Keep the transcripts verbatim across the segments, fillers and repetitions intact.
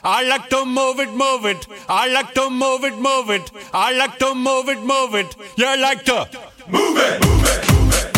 I like to move it, move it. I like to move it, move it. I like to move it, move it. You like to move it, move it, move it.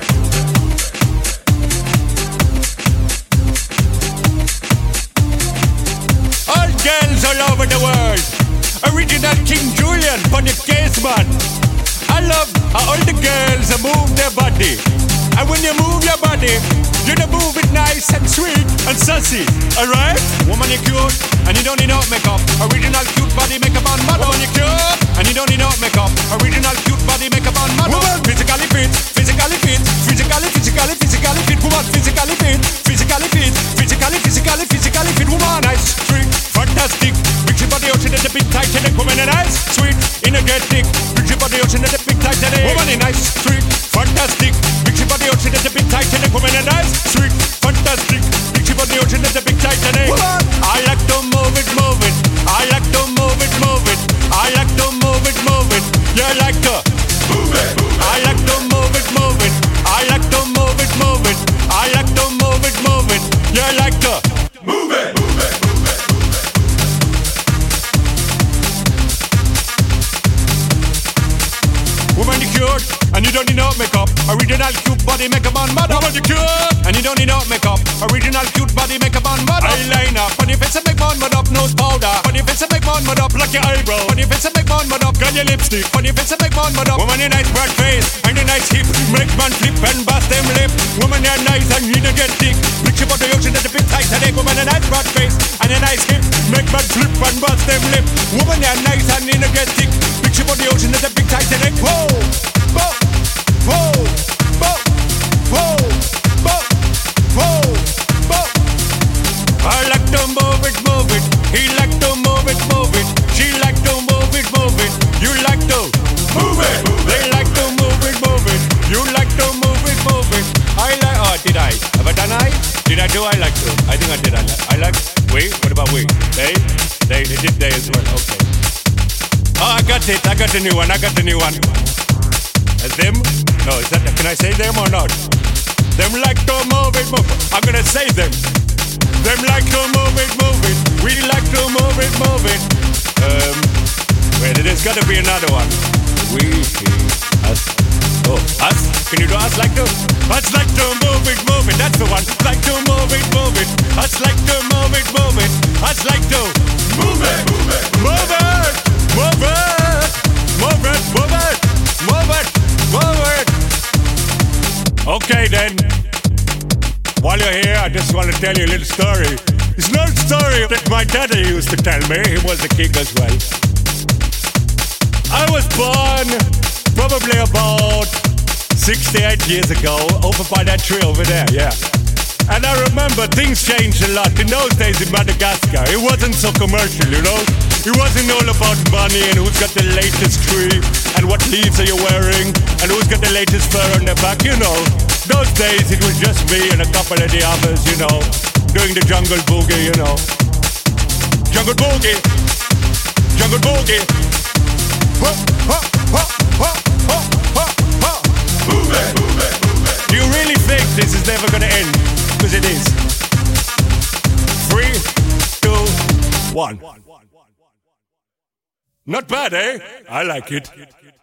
All girls all over the world. Original King Julian on the case, man. I love how all the girls move their body. And when you move your body, you don't move it nice and sweet and sassy, alright? Woman, you cute, and you don't need no makeup. Original cute body makeup on model. Woman, you cute, and you don't need no makeup. Original cute body makeup on model. Woman, physically fit, physically fit, physically, physically, physically fit. Woman, physically fit, physically fit, physically, physically, physically fit. Woman, nice, sweet, fantastic. Big your body out in the big tight and woman, nice, sweet, energetic. Big your body out in the big tight and woman, nice, sweet, fantastic. Big your body out in the big tight and woman, nice, sweet, fantastic. Big your body out in the big tight and I like to move it, move it. I like to move it, move it. I like to move it, move it. You like to move it, move it. I like to move it, move it. I like to move it, move it. I like to move it, move it. You like to move it, move it, move it. Woman, you cute, and you don't need no makeup. Original cute body makeup on model. Woman, you cute, and you don't need no makeup. Original cute body makeup on model. Eyeliner, on your face and make one mud up. Nose powder, on your face and make one mud up. Like your eyebrow, on your face and make one mud up. Got your lipstick, on your face and make one mud up. Woman, you nice broad face, and your nice hip. Make man flip and bust them lip. Woman, you're nice and you don't get thick. Mix your body ocean at the big tight today. Woman, a nice broad face, and a nice hip. Make man flip and bust them lip. Woman, you're nice and you don't get thick. Mix your body ocean at the big tight today. Whoa! Whoa, whoa, whoa, whoa, whoa, whoa, whoa. I like to move it, move it. He like to move it, move it. She like to move it, move it. You like to move it. They like to move it, move it. You like to move it, move it. I like. Oh, did I? Have I done I? Did I do? I like to. I think I did. I like. I like. We. What about we? They. They. They did they as well. Okay. Oh, I got it. I got the new one. I got the new one. Them? No, is that, can I say them or not? Them like to move it, move it. I'm gonna say them. Them like to move it, move it. We like to move it, move it. Um, wait, there's gotta be another one. We, he, us. Oh, us? Can you do us like to? Us like to move it, move it. That's the one. Like to move it, move it. Us like to move it, move it. Us like to move it, move it. Move it, move it. Move it, move it. Move it. Forward. Okay then. While you're here, I just want to tell you a little story. It's an old story that my daddy used to tell me. He was a king as well. I was born probably about sixty-eight years ago over by that tree over there, yeah. And I remember things changed a lot. In those days in Madagascar, it wasn't so commercial, you know? It wasn't all about money and who's got the latest tree and what leaves are you wearing and who's got the latest fur on their back, you know? Those days it was just me and a couple of the others, you know, doing the jungle boogie, you know. Jungle boogie, jungle boogie. Ho, ho, ho, ho, ho, ho, ho. Move it, move it, move it. Do you really think this is never gonna end? Because it is. Three, two, one. Not bad, eh? I like it.